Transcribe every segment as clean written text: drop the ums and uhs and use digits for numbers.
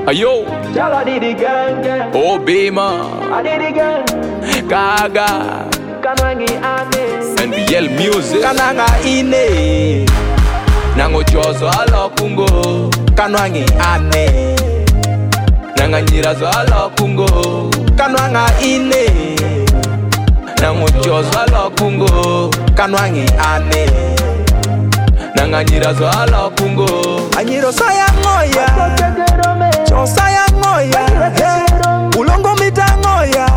Ayo, Y'all I did it gang. Obima, I did it gang. Gaga, Kanwangi ane. NBL Music. Kananga ine Nango chozo alo kungo, Kanwangi ane nanga nyirazo alo kungo, Kanwanga ine nango chozo alo kungo, Kanwangi ane nanga nyirazo alo kungo. Anyiro saya ngoya Chosaya ngoya hey. Ulongo mita ngoya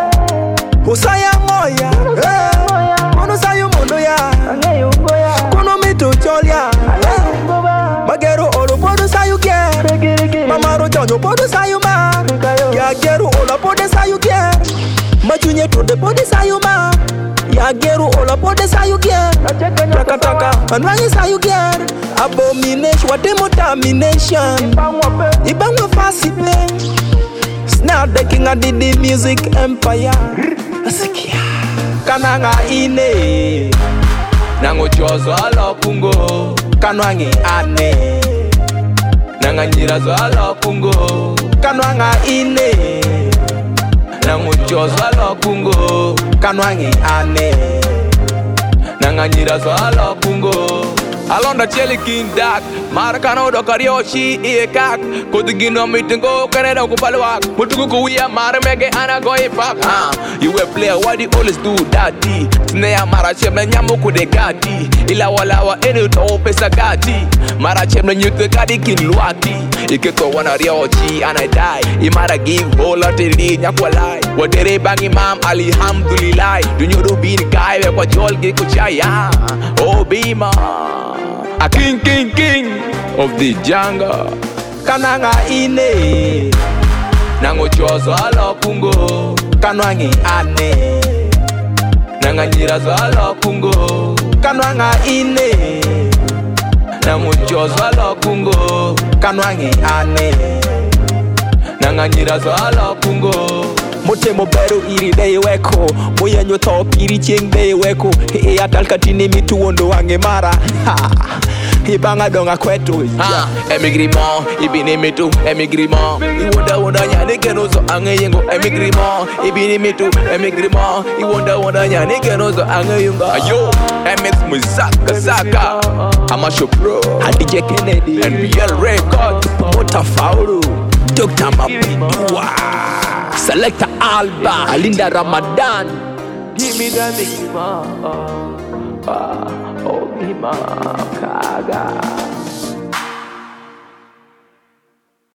Usaya ngoya hey. Kono sayu mondo ya Kono mito cholia hey. Magero olo podo sayu ger Mamaro jonyo podo sayu ma Ya geru olo podo sayu ger Machunye tode podo sayu ma Ya geru olo podo sayu ger Taka taka Kanwangi sayu ger Abomination, what demotermination Ibangwa fasipe Now the king of the music empire Asikia Kananga ine Nango chozo alo kungo, Kanwangi ane nanga nyirazo alo kungo, Kanwanga ine nango chozo alo kungo, Kanwangi ane nanga nyirazo alo kungo. Alonda cheli kindak, marakano do karyoshi iekak. Kodigino mitingo kaneda kupalwak. Mutuku kuya maramege anago ifak. You a player, why do you always do that? Snea marachemna nyamu kudegati. Ila walawa enu to pesa gati. Marachemna nyute kadi kinluati. Iketo wana ryoshi and I die. Imara give whole lot of nyakwalai. Wadere bangi mam alhamdulillah. Dunyuru bin guy kwa jolge kuchaya. Obima, a king of the jungle. Kananga ine Nango chozo alo kungo, Kanwangi ane nanga nyirazo alo kungo, Kanwanga ine nango chozo alo kungo, Kanwangi ane nanga nyirazo alo kungo. Motemo bero iri de weko Moyenyo top iri cheng de weko Hei atal katini mitu wondo wange mara Ibanga donga kwetu Emigrimo, ibini mitu, emigrimo. Iwonda nyane genozo ange yengo, emigrimo. Ibini mitu, emigrimo. Iwonda nyane genozo ange yengo. Ayo, MS Muzaka Saka, Amasho Pro, DJ Kennedy NBL Record, Mota Faulu Dr. Mapidua Selector Alba Alinda Ramadan Give me the name. Oh, Bima, Kaga.